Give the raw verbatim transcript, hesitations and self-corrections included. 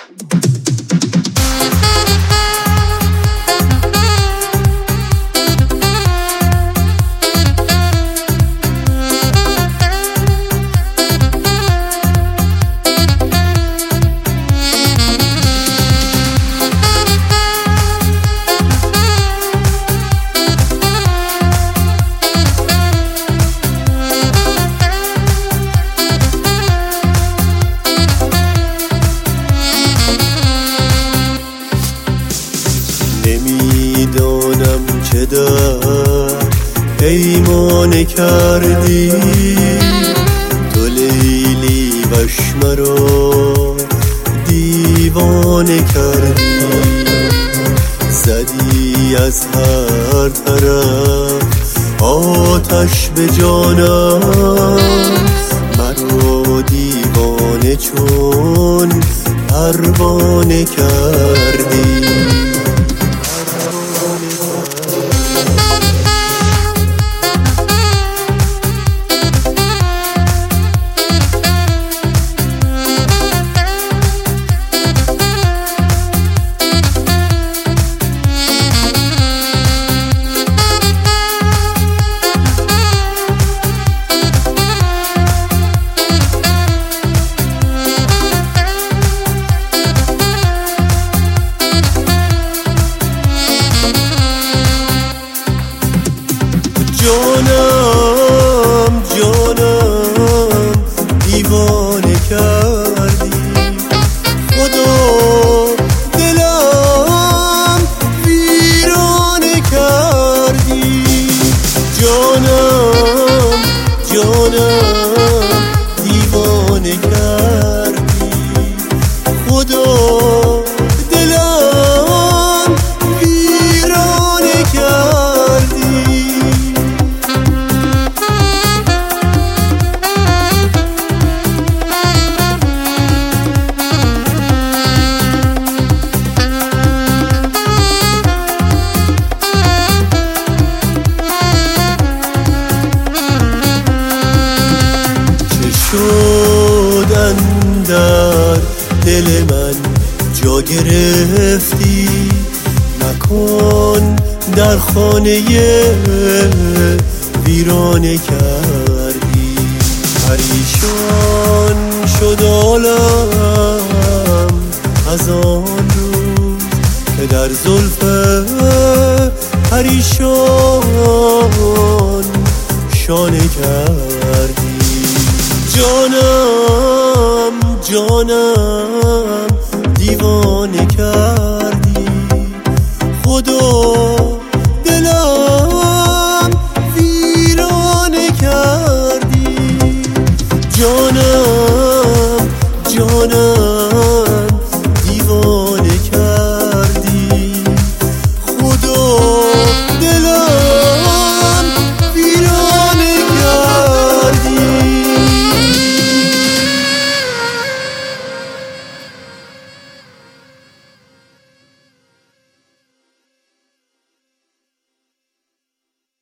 نمیدانم چه در پیمانه کردی تو لیلی وش مرا دیوانه کردی، زدی از هر طرف آتش به جانم، مرا دیوانه چون پروانه کردی. جانم جانم دیوانه کردی، خدا دلم ویرانه کردی. جانم جانم دیوانه کردی، خدا دلم ویرانه کردی. شدن در دل من جا گرفتی، مکان در خانه ویرانه کردی. پریشان شد عالم از آن روز که در زلف پریشان شانه کردی. جانم جانم دیوانه